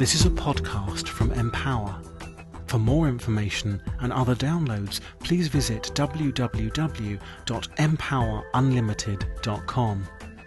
This is a podcast from Empower. For more information and other downloads, please visit www.empowerunlimited.com.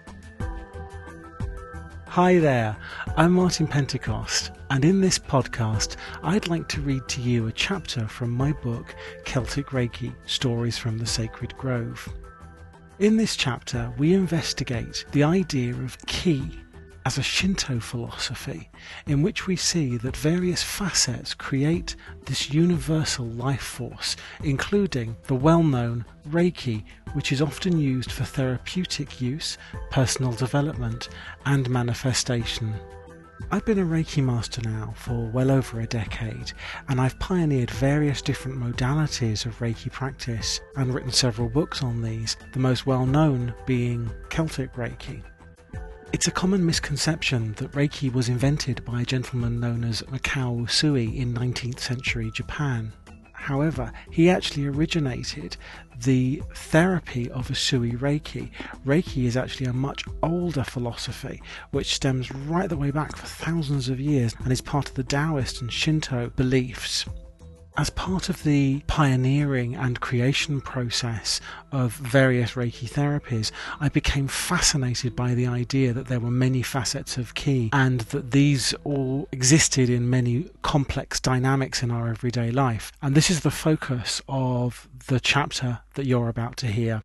Hi there, I'm Martin Pentecost, and in this podcast I'd like to read to you a chapter from my book Celtic Reiki, Stories from the Sacred Grove. In this chapter we investigate the idea of Ki as a Shinto philosophy in which we see that various facets create this universal life force, including the well-known Reiki, which is often used for therapeutic use, personal development and manifestation. I've been a Reiki master now for well over a decade, and I've pioneered various different modalities of Reiki practice and written several books on these, the most well-known being Celtic Reiki. It's a common misconception that Reiki was invented by a gentleman known as Mikao Usui in 19th century Japan. However, he actually originated the therapy of Usui Reiki. Reiki is actually a much older philosophy which stems right the way back for thousands of years and is part of the Taoist and Shinto beliefs. As part of the pioneering and creation process of various Reiki therapies, I became fascinated by the idea that there were many facets of Ki and that these all existed in many complex dynamics in our everyday life. And this is the focus of the chapter that you're about to hear.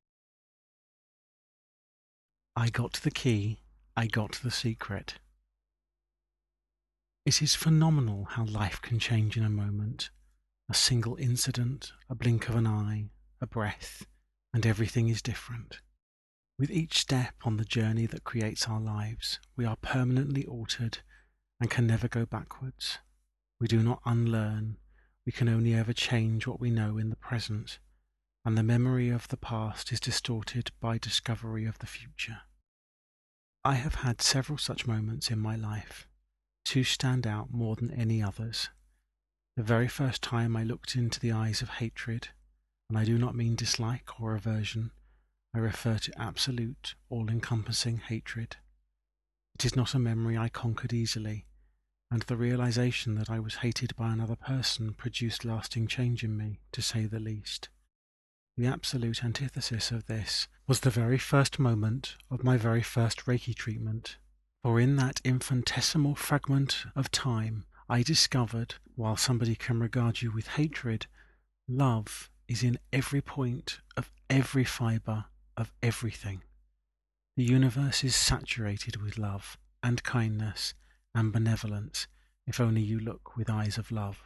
I got the Ki, I got the secret. It is phenomenal how life can change in a moment. A single incident, a blink of an eye, a breath, and everything is different. With each step on the journey that creates our lives, we are permanently altered and can never go backwards. We do not unlearn, we can only ever change what we know in the present, and the memory of the past is distorted by discovery of the future. I have had several such moments in my life. Two stand out more than any others. The very first time I looked into the eyes of hatred, and I do not mean dislike or aversion, I refer to absolute, all-encompassing hatred. It is not a memory I conquered easily, and the realization that I was hated by another person produced lasting change in me, to say the least. The absolute antithesis of this was the very first moment of my very first Reiki treatment, for in that infinitesimal fragment of time I discovered, while somebody can regard you with hatred, love is in every point of every fibre of everything. The universe is saturated with love and kindness and benevolence, if only you look with eyes of love.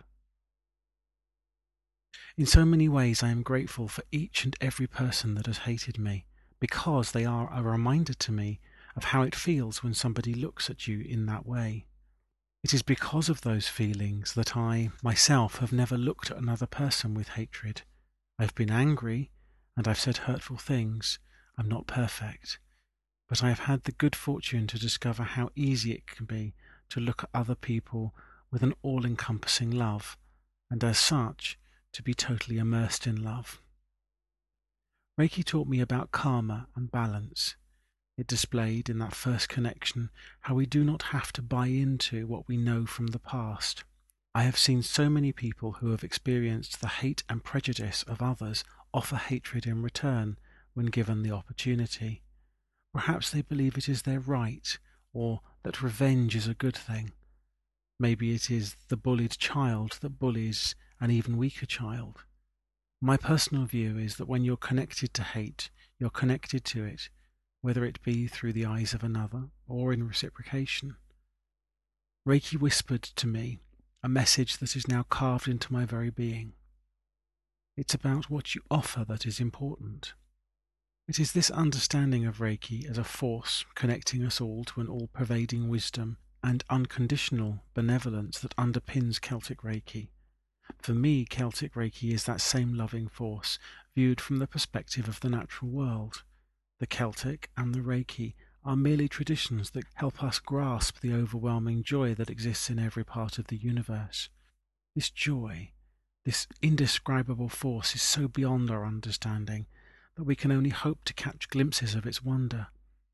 In so many ways I am grateful for each and every person that has hated me, because they are a reminder to me of how it feels when somebody looks at you in that way. It is because of those feelings that I, myself, have never looked at another person with hatred. I've been angry, and I've said hurtful things. I'm not perfect. But I have had the good fortune to discover how easy it can be to look at other people with an all-encompassing love, and as such, to be totally immersed in love. Reiki taught me about karma and balance. It displayed in that first connection how we do not have to buy into what we know from the past. I have seen so many people who have experienced the hate and prejudice of others offer hatred in return when given the opportunity. Perhaps they believe it is their right, or that revenge is a good thing. Maybe it is the bullied child that bullies an even weaker child. My personal view is that when you're connected to hate, you're connected to it, whether it be through the eyes of another or in reciprocation. Reiki whispered to me a message that is now carved into my very being. It's about what you offer that is important. It is this understanding of Reiki as a force connecting us all to an all-pervading wisdom and unconditional benevolence that underpins Celtic Reiki. For me, Celtic Reiki is that same loving force viewed from the perspective of the natural world. The Celtic and the Reiki are merely traditions that help us grasp the overwhelming joy that exists in every part of the universe. This joy, this indescribable force is so beyond our understanding that we can only hope to catch glimpses of its wonder.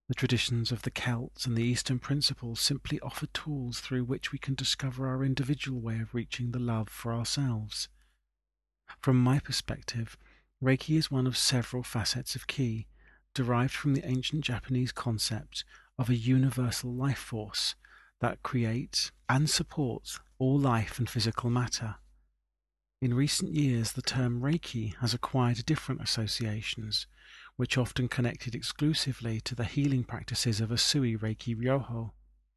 The traditions of the Celts and the Eastern principles simply offer tools through which we can discover our individual way of reaching the love for ourselves. From my perspective, Reiki is one of several facets of Ki, derived from the ancient Japanese concept of a universal life force that creates and supports all life and physical matter. In recent years, the term Reiki has acquired different associations, which often connected exclusively to the healing practices of Usui Reiki Ryoho.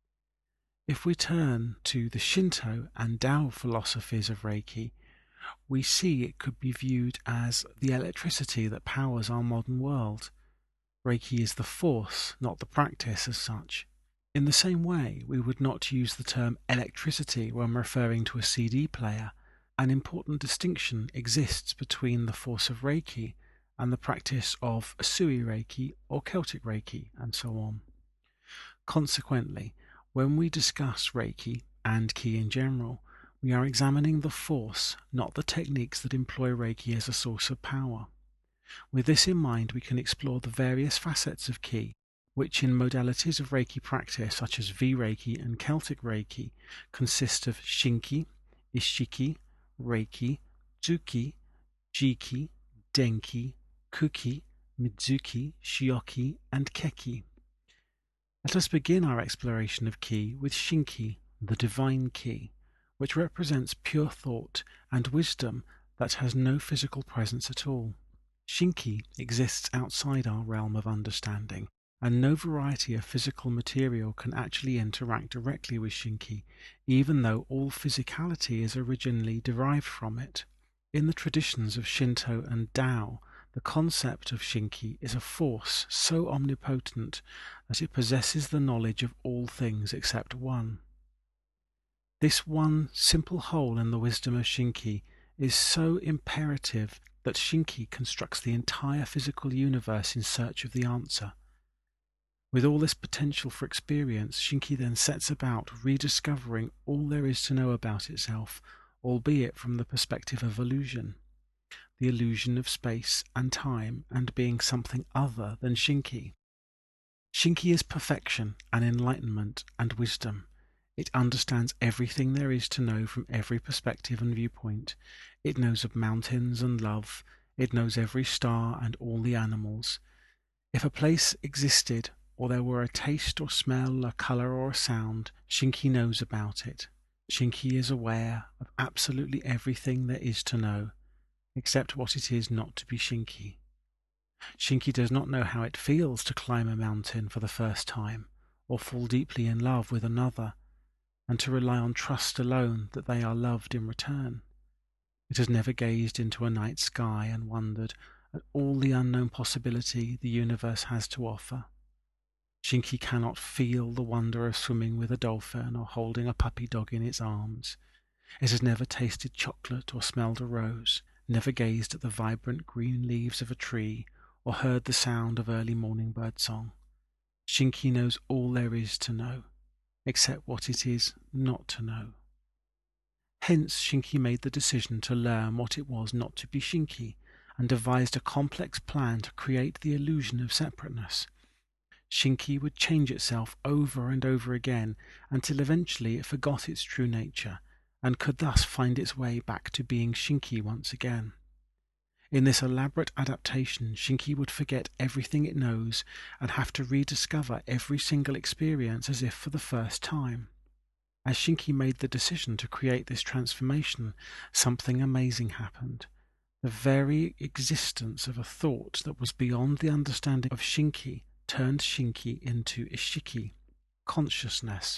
If we turn to the Shinto and Tao philosophies of Reiki, we see it could be viewed as the electricity that powers our modern world. Reiki is the force, not the practice as such. In the same way, we would not use the term electricity when referring to a CD player. An important distinction exists between the force of Reiki and the practice of Usui Reiki or Celtic Reiki, and so on. Consequently, when we discuss Reiki and Ki in general, we are examining the force, not the techniques that employ Reiki as a source of power. With this in mind, we can explore the various facets of Ki, which in modalities of Reiki practice such as V-Reiki and Celtic Reiki consist of Shinki, Ishiki, Reiki, Tsuki, Jiki, Denki, Kuki, Midzuki, Shioki, and Keki. Let us begin our exploration of Ki with Shinki, the divine Ki, which represents pure thought and wisdom that has no physical presence at all. Shinki exists outside our realm of understanding, and no variety of physical material can actually interact directly with Shinki, even though all physicality is originally derived from it. In the traditions of Shinto and Tao, the concept of Shinki is a force so omnipotent that it possesses the knowledge of all things except one. This one simple hole in the wisdom of Shinki is so imperative that Shinki constructs the entire physical universe in search of the answer. With all this potential for experience, Shinki then sets about rediscovering all there is to know about itself, albeit from the perspective of illusion. The illusion of space and time and being something other than Shinki. Shinki is perfection and enlightenment and wisdom. It understands everything there is to know from every perspective and viewpoint. It knows of mountains and love. It knows every star and all the animals. If a place existed, or there were a taste or smell, a color or a sound, Shinki knows about it. Shinki is aware of absolutely everything there is to know, except what it is not to be Shinki. Shinki does not know how it feels to climb a mountain for the first time, or fall deeply in love with another, and to rely on trust alone that they are loved in return. It has never gazed into a night sky and wondered at all the unknown possibility the universe has to offer. Shinki cannot feel the wonder of swimming with a dolphin or holding a puppy dog in its arms. It has never tasted chocolate or smelled a rose, never gazed at the vibrant green leaves of a tree, or heard the sound of early morning birdsong. Shinki knows all there is to know, except what it is not to know. Hence Shinki made the decision to learn what it was not to be Shinki, and devised a complex plan to create the illusion of separateness. Shinki would change itself over and over again until eventually it forgot its true nature, and could thus find its way back to being Shinki once again. In this elaborate adaptation, Shinki would forget everything it knows and have to rediscover every single experience as if for the first time. As Shinki made the decision to create this transformation, something amazing happened. The very existence of a thought that was beyond the understanding of Shinki turned Shinki into Ishiki, consciousness.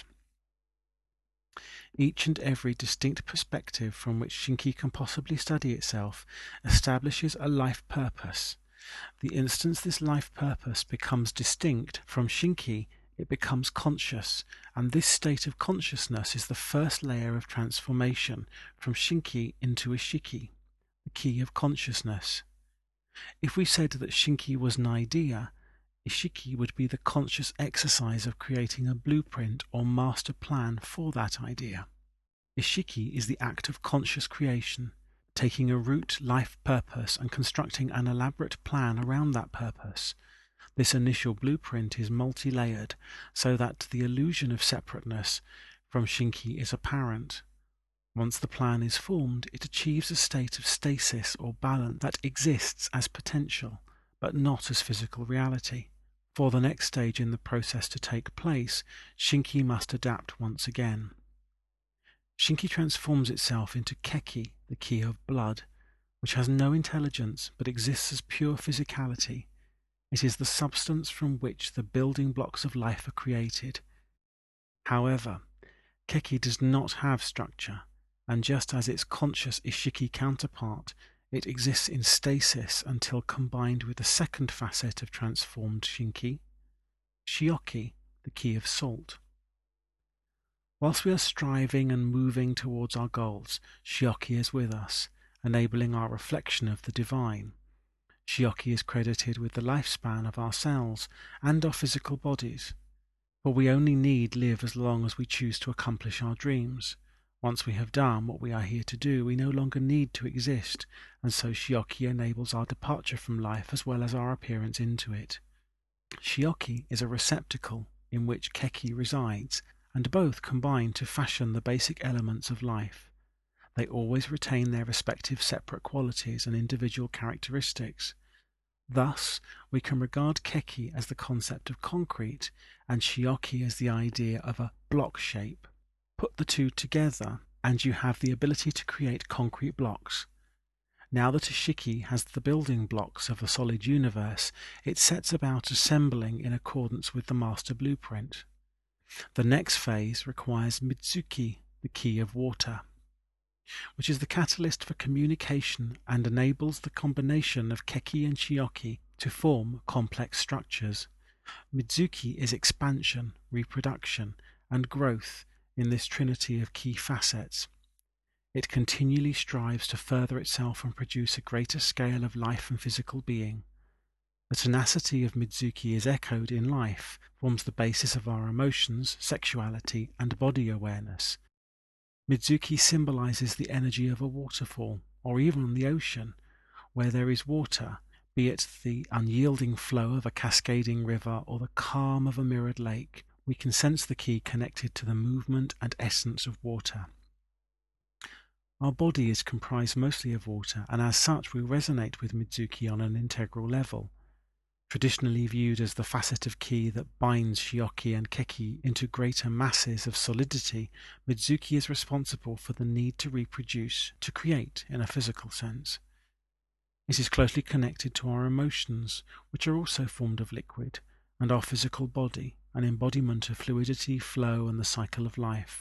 Each and every distinct perspective from which Shinki can possibly study itself establishes a life purpose. The instant this life purpose becomes distinct from Shinki, it becomes conscious, and this state of consciousness is the first layer of transformation from Shinki into Ishiki, the key of consciousness. If we said that Shinki was an idea, Ishiki would be the conscious exercise of creating a blueprint or master plan for that idea. Ishiki is the act of conscious creation, taking a root life purpose and constructing an elaborate plan around that purpose. This initial blueprint is multi-layered so that the illusion of separateness from Shinki is apparent. Once the plan is formed, it achieves a state of stasis or balance that exists as potential, but not as physical reality. For the next stage in the process to take place, Shinki must adapt once again. Shinki transforms itself into Keki, the key of blood, which has no intelligence but exists as pure physicality. It is the substance from which the building blocks of life are created. However, Keki does not have structure, and just as its conscious Ishiki counterpart, it exists in stasis until combined with the second facet of transformed Shinki, Shioki, the key of salt. Whilst we are striving and moving towards our goals, Shioki is with us, enabling our reflection of the divine. Shioki is credited with the lifespan of our cells and our physical bodies, for we only need live as long as we choose to accomplish our dreams. Once we have done what we are here to do, we no longer need to exist, and so Shioki enables our departure from life as well as our appearance into it. Shioki is a receptacle in which Keki resides, and both combine to fashion the basic elements of life. They always retain their respective separate qualities and individual characteristics. Thus, we can regard Keki as the concept of concrete and Shioki as the idea of a block shape. Put the two together and you have the ability to create concrete blocks. Now that Ishiki has the building blocks of a solid universe, it sets about assembling in accordance with the master blueprint. The next phase requires Mitsuki, the key of water, which is the catalyst for communication and enables the combination of Keki and Shioki to form complex structures. Mitsuki is expansion, reproduction, and growth in this trinity of key facets. It continually strives to further itself and produce a greater scale of life and physical being. The tenacity of Mitsuki is echoed in life, forms the basis of our emotions, sexuality, and body awareness. Mitsuki symbolizes the energy of a waterfall, or even the ocean. Where there is water, be it the unyielding flow of a cascading river or the calm of a mirrored lake, we can sense the key connected to the movement and essence of water. Our body is comprised mostly of water, and as such we resonate with Mitsuki on an integral level. Traditionally viewed as the facet of ki that binds Shioki and Keki into greater masses of solidity, Mitsuki is responsible for the need to reproduce, to create in a physical sense. It is closely connected to our emotions, which are also formed of liquid, and our physical body, an embodiment of fluidity, flow, and the cycle of life.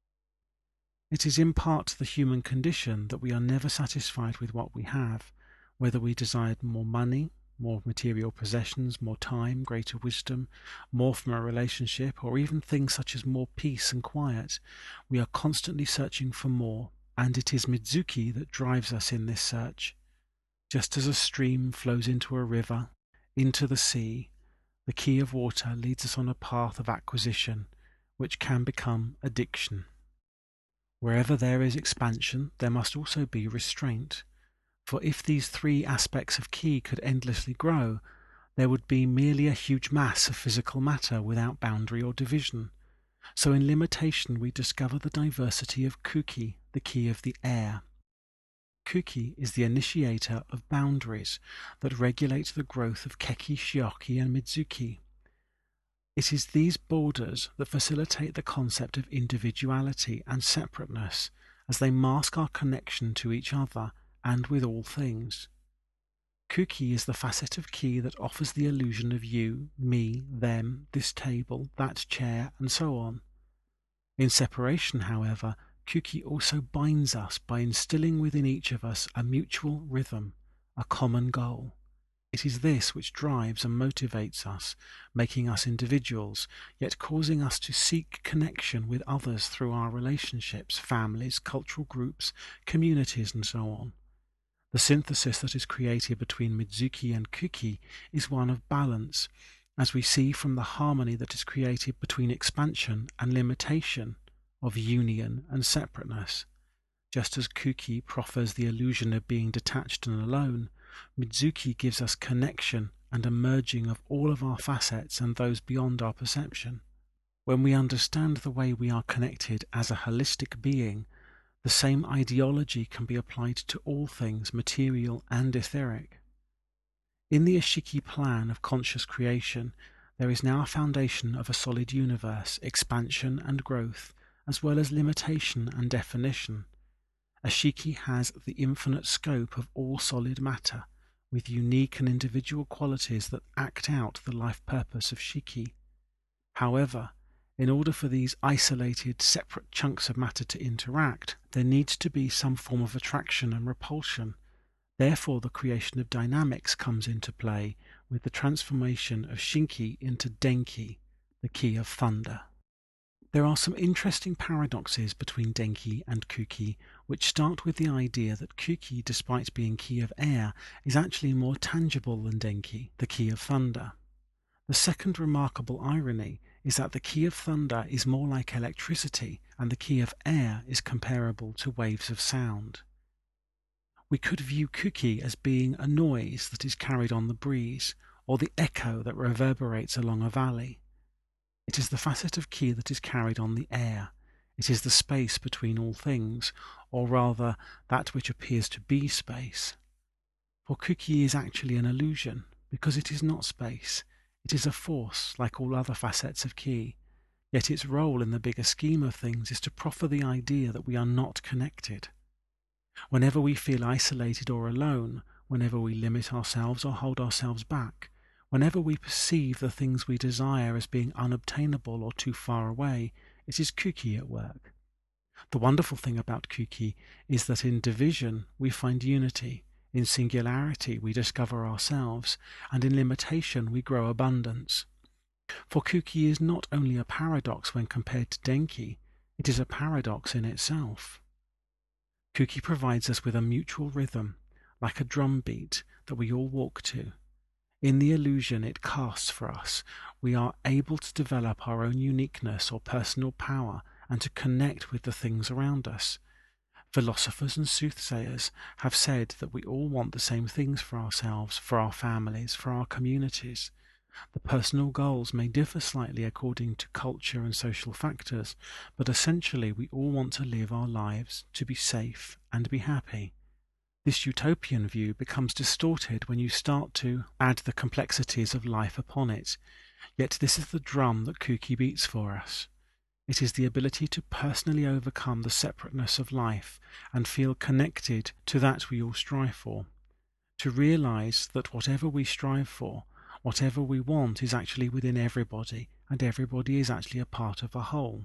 It is in part the human condition that we are never satisfied with what we have, whether we desired more money, more material possessions, more time, greater wisdom, more from a relationship, or even things such as more peace and quiet. We are constantly searching for more, and it is Mitsuki that drives us in this search. Just as a stream flows into a river, into the sea, the key of water leads us on a path of acquisition, which can become addiction. Wherever there is expansion, there must also be restraint. For if these three aspects of ki could endlessly grow, there would be merely a huge mass of physical matter without boundary or division. So in limitation we discover the diversity of Kuki, the key of the air. Kuki is the initiator of boundaries that regulate the growth of Keki, Shioki, and Mitsuki. It is these borders that facilitate the concept of individuality and separateness, as they mask our connection to each other and with all things. Kuki is the facet of ki that offers the illusion of you, me, them, this table, that chair, and so on. In separation, however, Kuki also binds us by instilling within each of us a mutual rhythm, a common goal. It is this which drives and motivates us, making us individuals, yet causing us to seek connection with others through our relationships, families, cultural groups, communities, and so on. The synthesis that is created between Mitsuki and Kuki is one of balance, as we see from the harmony that is created between expansion and limitation, of union and separateness. Just as Kuki proffers the illusion of being detached and alone, Mitsuki gives us connection and a merging of all of our facets and those beyond our perception. When we understand the way we are connected as a holistic being, the same ideology can be applied to all things material and etheric. In the Ashiki plan of conscious creation, there is now a foundation of a solid universe, expansion and growth, as well as limitation and definition. Ashiki has the infinite scope of all solid matter, with unique and individual qualities that act out the life purpose of Shiki. However, in order for these isolated, separate chunks of matter to interact, there needs to be some form of attraction and repulsion. Therefore, the creation of dynamics comes into play with the transformation of Shinki into Denki, the key of thunder. There are some interesting paradoxes between Denki and Kuki, which start with the idea that Kuki, despite being key of air, is actually more tangible than Denki, the key of thunder. The second remarkable irony is that the key of thunder is more like electricity and the key of air is comparable to waves of sound. We could view Kuki as being a noise that is carried on the breeze, or the echo that reverberates along a valley. It is the facet of Ki that is carried on the air. It is the space between all things, or rather that which appears to be space. For Kuki is actually an illusion, because it is not space. It is a force like all other facets of Ki, yet its role in the bigger scheme of things is to proffer the idea that we are not connected. Whenever we feel isolated or alone, whenever we limit ourselves or hold ourselves back, whenever we perceive the things we desire as being unobtainable or too far away, it is Kuki at work. The wonderful thing about Kuki is that in division we find unity, in singularity we discover ourselves, and in limitation we grow abundance. For Kuki is not only a paradox when compared to Denki, it is a paradox in itself. Kuki provides us with a mutual rhythm, like a drum beat that we all walk to. In the illusion it casts for us, we are able to develop our own uniqueness or personal power and to connect with the things around us. Philosophers and soothsayers have said that we all want the same things for ourselves, for our families, for our communities. The personal goals may differ slightly according to culture and social factors, but essentially we all want to live our lives, to be safe and be happy. This utopian view becomes distorted when you start to add the complexities of life upon it, yet this is the drum that Kuki beats for us. It is the ability to personally overcome the separateness of life and feel connected to that we all strive for, to realize that whatever we strive for, whatever we want is actually within everybody, and everybody is actually a part of a whole.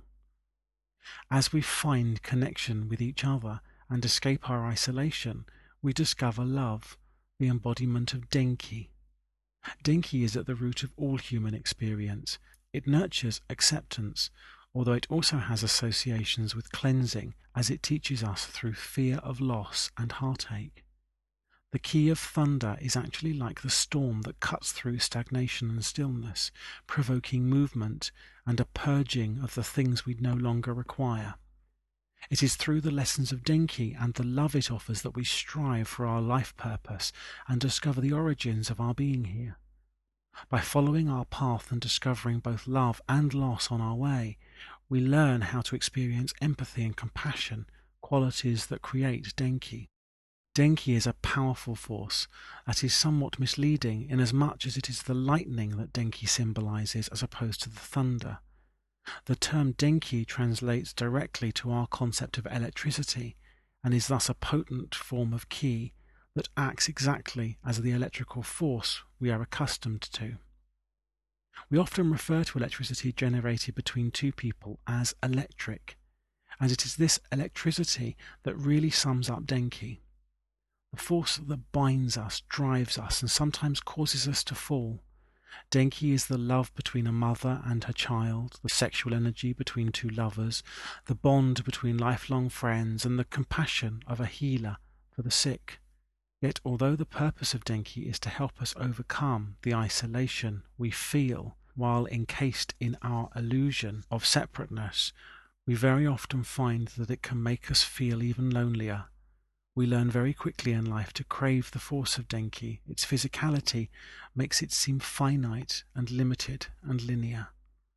As we find connection with each other and escape our isolation, we discover love, the embodiment of Denki. Denki is at the root of all human experience. It nurtures acceptance, although it also has associations with cleansing, as it teaches us through fear of loss and heartache. The key of thunder is actually like the storm that cuts through stagnation and stillness, provoking movement and a purging of the things we no longer require. It is through the lessons of Denki and the love it offers that we strive for our life purpose and discover the origins of our being here. By following our path and discovering both love and loss on our way, we learn how to experience empathy and compassion, qualities that create Denki. Denki is a powerful force that is somewhat misleading inasmuch as it is the lightning that Denki symbolizes as opposed to the thunder. The term Denki translates directly to our concept of electricity and is thus a potent form of Ki that acts exactly as the electrical force we are accustomed to. We often refer to electricity generated between two people as electric, and it is this electricity that really sums up Denki. The force that binds us, drives us, and sometimes causes us to fall. Denki is the love between a mother and her child, the sexual energy between two lovers, the bond between lifelong friends, and the compassion of a healer for the sick. Yet although the purpose of Denki is to help us overcome the isolation we feel while encased in our illusion of separateness, we very often find that it can make us feel even lonelier. We learn very quickly in life to crave the force of Denki. Its physicality makes it seem finite and limited and linear.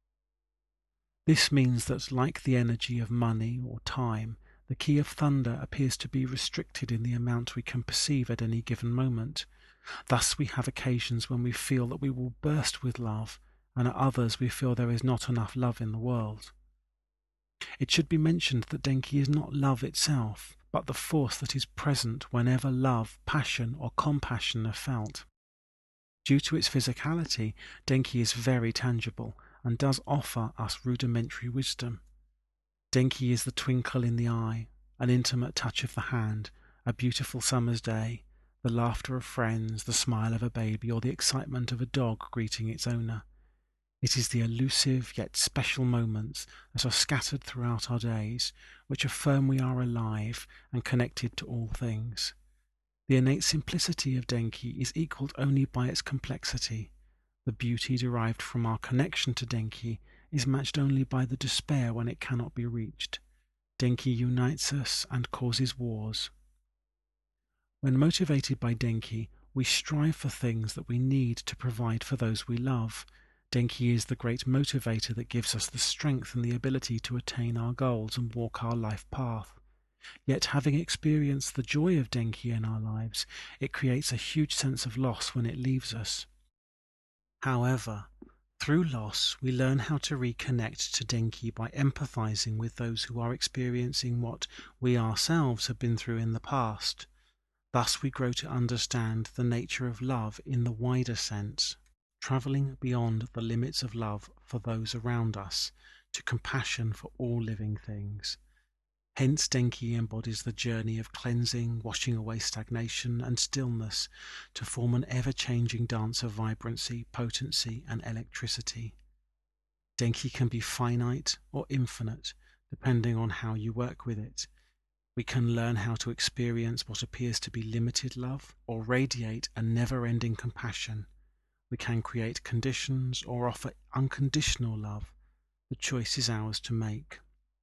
This means that, like the energy of money or time, the Ki of Thunder appears to be restricted in the amount we can perceive at any given moment. Thus we have occasions when we feel that we will burst with love, and at others we feel there is not enough love in the world. It should be mentioned that Denki is not love itself, but the force that is present whenever love, passion, or compassion are felt. Due to its physicality, Denki is very tangible and does offer us rudimentary wisdom. Denki is the twinkle in the eye, an intimate touch of the hand, a beautiful summer's day, the laughter of friends, the smile of a baby, or the excitement of a dog greeting its owner. It is the elusive yet special moments that are scattered throughout our days, which affirm we are alive and connected to all things. The innate simplicity of Denki is equalled only by its complexity. The beauty derived from our connection to Denki is matched only by the despair when it cannot be reached. Denki unites us and causes wars. When motivated by Denki, we strive for things that we need to provide for those we love. Denki is the great motivator that gives us the strength and the ability to attain our goals and walk our life path. Yet, having experienced the joy of Denki in our lives, it creates a huge sense of loss when it leaves us. However, through loss, we learn how to reconnect to Denki by empathizing with those who are experiencing what we ourselves have been through in the past. Thus we grow to understand the nature of love in the wider sense, traveling beyond the limits of love for those around us to compassion for all living things. Hence Denki embodies the journey of cleansing, washing away stagnation and stillness to form an ever-changing dance of vibrancy, potency, and electricity. Denki can be finite or infinite, depending on how you work with it. We can learn how to experience what appears to be limited love or radiate a never-ending compassion. We can create conditions or offer unconditional love. The choice is ours to make.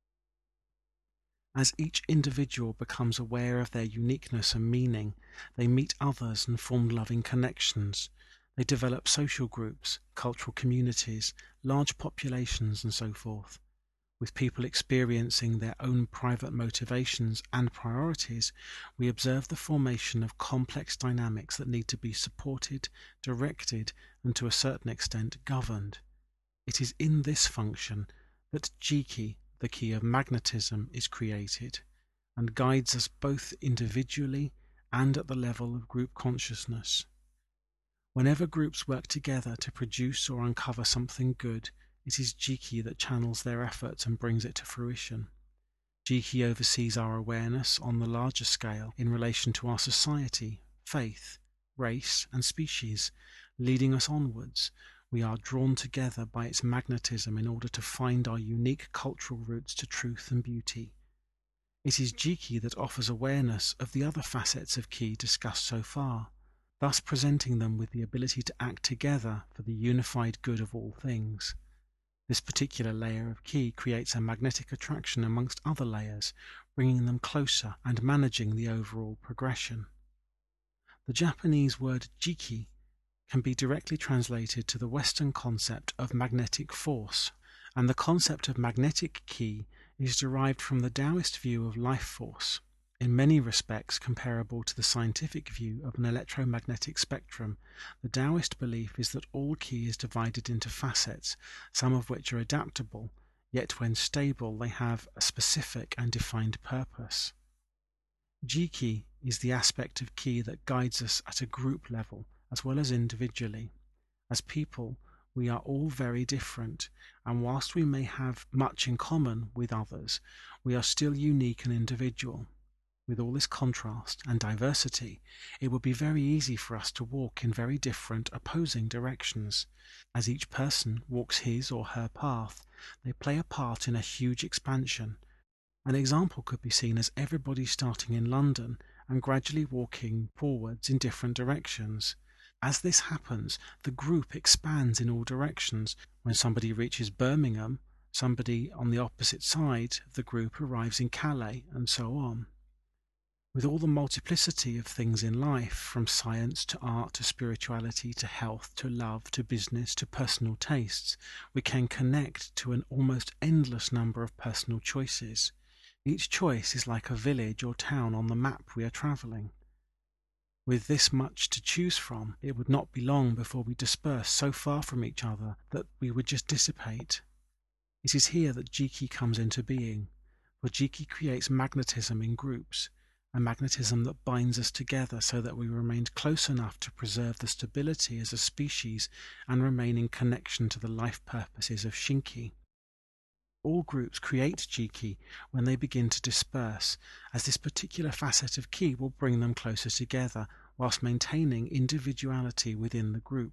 As each individual becomes aware of their uniqueness and meaning, they meet others and form loving connections. They develop social groups, cultural communities, large populations, and so forth. With people experiencing their own private motivations and priorities, we observe the formation of complex dynamics that need to be supported, directed, and to a certain extent governed. It is in this function that Jiki, the Ki of magnetism, is created and guides us both individually and at the level of group consciousness. Whenever groups work together to produce or uncover something good, it is Jiki that channels their efforts and brings it to fruition. Jiki oversees our awareness on the larger scale in relation to our society, faith, race, and species, leading us onwards. We are drawn together by its magnetism in order to find our unique cultural roots to truth and beauty. It is Jiki that offers awareness of the other facets of Ki discussed so far, thus presenting them with the ability to act together for the unified good of all things. This particular layer of Ki creates a magnetic attraction amongst other layers, bringing them closer and managing the overall progression. The Japanese word Jiki can be directly translated to the Western concept of magnetic force, and the concept of magnetic Ki is derived from the Taoist view of life force, in many respects comparable to the scientific view of an electromagnetic spectrum. The Taoist belief is that all Ki is divided into facets, some of which are adaptable, yet when stable they have a specific and defined purpose. Jiki is the aspect of Ki that guides us at a group level as well as individually. As people, we are all very different, and whilst we may have much in common with others, we are still unique and individual. With all this contrast and diversity, it would be very easy for us to walk in very different, opposing directions. As each person walks his or her path, they play a part in a huge expansion. An example could be seen as everybody starting in London and gradually walking forwards in different directions. As this happens, the group expands in all directions. When somebody reaches Birmingham, somebody on the opposite side of the group arrives in Calais, and so on. With all the multiplicity of things in life, from science to art to spirituality to health to love to business to personal tastes, we can connect to an almost endless number of personal choices. Each choice is like a village or town on the map we are traveling. With this much to choose from, it would not be long before we disperse so far from each other that we would just dissipate. It is here that Jiki comes into being, for Jiki creates magnetism in groups, a magnetism that binds us together so that we remain close enough to preserve the stability as a species and remain in connection to the life purposes of Shinki. All groups create Jiki when they begin to disperse, as this particular facet of Ki will bring them closer together whilst maintaining individuality within the group.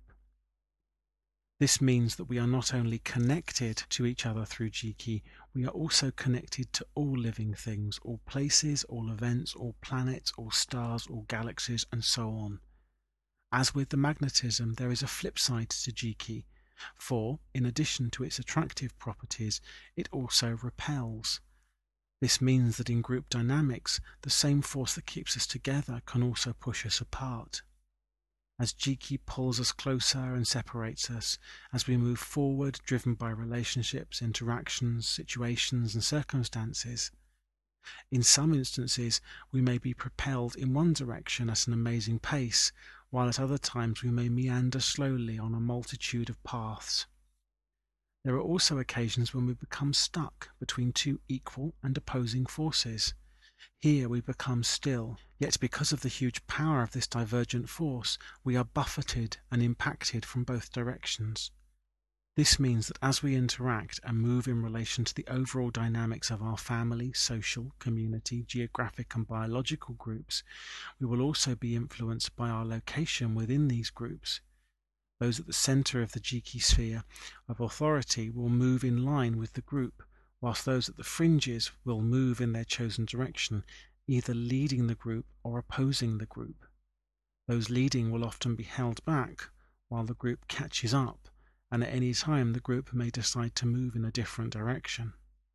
This means that we are not only connected to each other through Jiki, we are also connected to all living things, all places, all events, all planets, all stars, all galaxies, and so on. As with the magnetism, there is a flip side to Jiki, for, in addition to its attractive properties, it also repels. This means that in group dynamics, the same force that keeps us together can also push us apart. As Jiki pulls us closer and separates us, as we move forward driven by relationships, interactions, situations, and circumstances. In some instances, we may be propelled in one direction at an amazing pace, while at other times we may meander slowly on a multitude of paths. There are also occasions when we become stuck between two equal and opposing forces. Here we become still, yet because of the huge power of this divergent force, we are buffeted and impacted from both directions. This means that as we interact and move in relation to the overall dynamics of our family, social, community, geographic and biological groups, we will also be influenced by our location within these groups. Those at the center of the Jiki sphere of authority will move in line with the group, whilst those at the fringes will move in their chosen direction, either leading the group or opposing the group. Those leading will often be held back, while the group catches up, and at any time the group may decide to move in a different direction.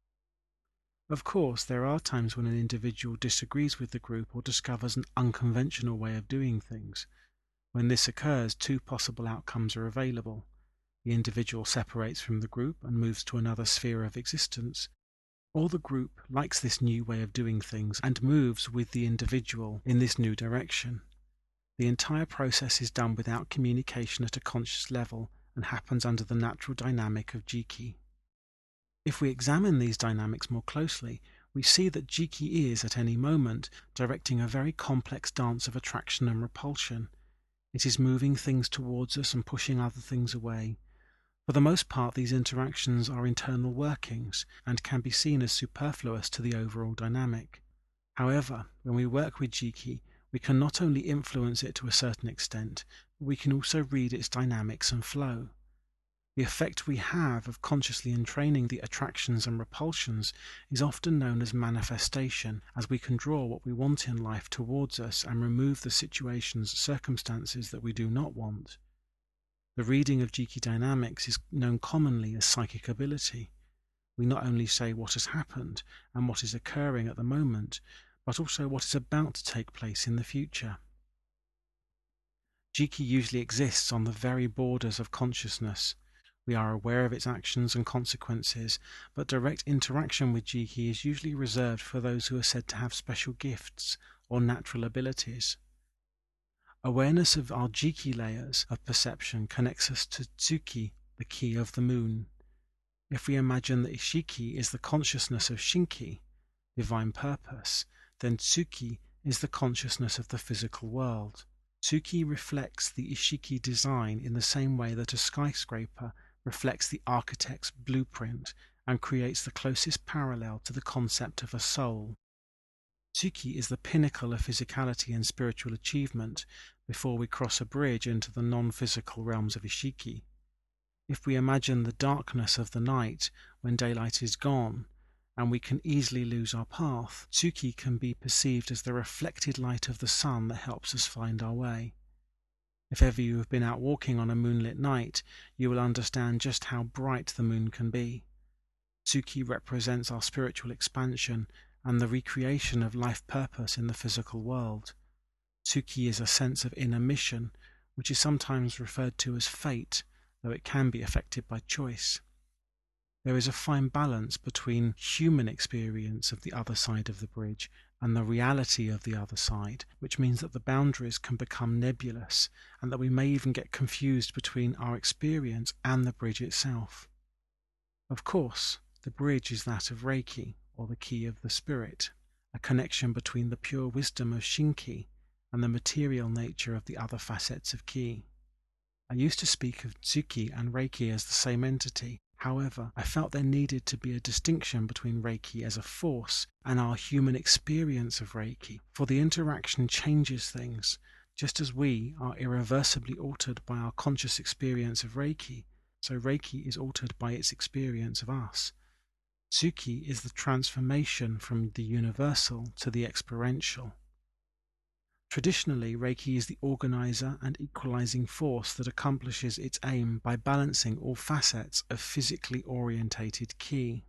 Of course, there are times when an individual disagrees with the group or discovers an unconventional way of doing things. When this occurs, two possible outcomes are available. The individual separates from the group and moves to another sphere of existence, or the group likes this new way of doing things and moves with the individual in this new direction. The entire process is done without communication at a conscious level and happens under the natural dynamic of Jiki. If we examine these dynamics more closely, we see that Jiki is, at any moment, directing a very complex dance of attraction and repulsion. It is moving things towards us and pushing other things away. For the most part, these interactions are internal workings and can be seen as superfluous to the overall dynamic. However, when we work with Jiki, we can not only influence it to a certain extent, but we can also read its dynamics and flow. The effect we have of consciously entraining the attractions and repulsions is often known as manifestation, as we can draw what we want in life towards us and remove the situations, circumstances that we do not want. The reading of Jiki dynamics is known commonly as psychic ability. We not only say what has happened and what is occurring at the moment, but also what is about to take place in the future. Jiki usually exists on the very borders of consciousness. We are aware of its actions and consequences, but direct interaction with Jiki is usually reserved for those who are said to have special gifts or natural abilities. Awareness of our Jiki layers of perception connects us to Tsuki, the key of the moon. If we imagine that Ishiki is the consciousness of Shinki, divine purpose, then Tsuki is the consciousness of the physical world. Tsuki reflects the Ishiki design in the same way that a skyscraper reflects the architect's blueprint and creates the closest parallel to the concept of a soul. Tsuki is the pinnacle of physicality and spiritual achievement before we cross a bridge into the non-physical realms of Ishiki. If we imagine the darkness of the night when daylight is gone, and we can easily lose our path, Tsuki can be perceived as the reflected light of the sun that helps us find our way. If ever you have been out walking on a moonlit night, you will understand just how bright the moon can be. Tsuki represents our spiritual expansion and the recreation of life purpose in the physical world. Tsuki is a sense of inner mission, which is sometimes referred to as fate, though it can be affected by choice. There is a fine balance between human experience of the other side of the bridge and the reality of the other side, which means that the boundaries can become nebulous and that we may even get confused between our experience and the bridge itself. Of course, the bridge is that of Reiki, or the key of the spirit, a connection between the pure wisdom of Shinki and the material nature of the other facets of Ki. I used to speak of Tsuki and Reiki as the same entity. However, I felt there needed to be a distinction between Reiki as a force and our human experience of Reiki, for the interaction changes things. Just as we are irreversibly altered by our conscious experience of Reiki, so Reiki is altered by its experience of us. Tsuki is the transformation from the universal to the experiential. Traditionally, Reiki is the organizer and equalizing force that accomplishes its aim by balancing all facets of physically orientated Ki.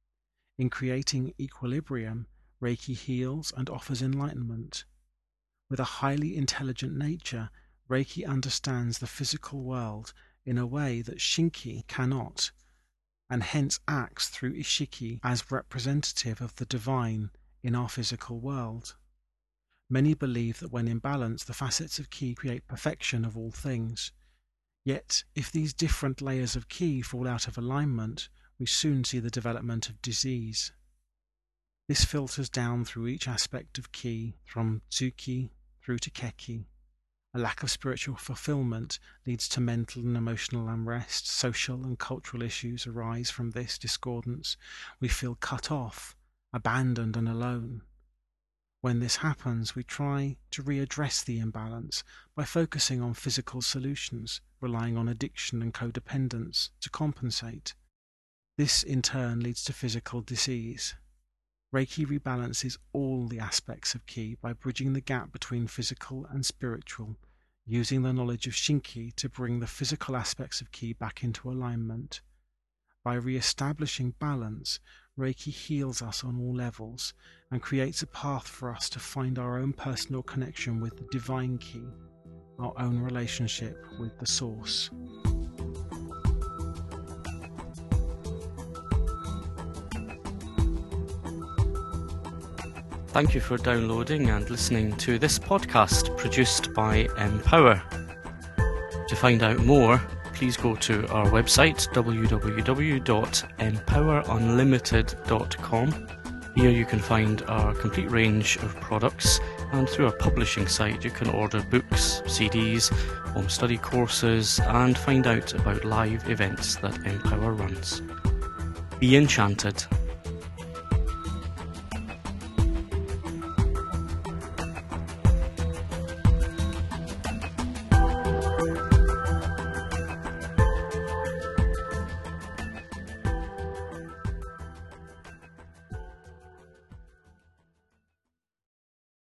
In creating equilibrium, Reiki heals and offers enlightenment. With a highly intelligent nature, Reiki understands the physical world in a way that Shinki cannot, and hence acts through Ishiki as representative of the divine in our physical world. Many believe that when in balance, the facets of Ki create perfection of all things. Yet, if these different layers of Ki fall out of alignment, we soon see the development of disease. This filters down through each aspect of Ki, from Tsuki through to Keki. A lack of spiritual fulfillment leads to mental and emotional unrest. Social and cultural issues arise from this discordance. We feel cut off, abandoned and alone. When this happens, we try to readdress the imbalance by focusing on physical solutions, relying on addiction and codependence to compensate. This in turn leads to physical disease. Reiki rebalances all the aspects of Ki by bridging the gap between physical and spiritual, using the knowledge of Shinki to bring the physical aspects of Ki back into alignment. By re-establishing balance, Reiki heals us on all levels and creates a path for us to find our own personal connection with the divine Ki, our own relationship with the Source. Thank you for downloading and listening to this podcast produced by Empower. To find out more, please go to our website www.empowerunlimited.com. Here you can find our complete range of products, and through our publishing site you can order books, CDs, home study courses, and find out about live events that Empower runs. Be enchanted.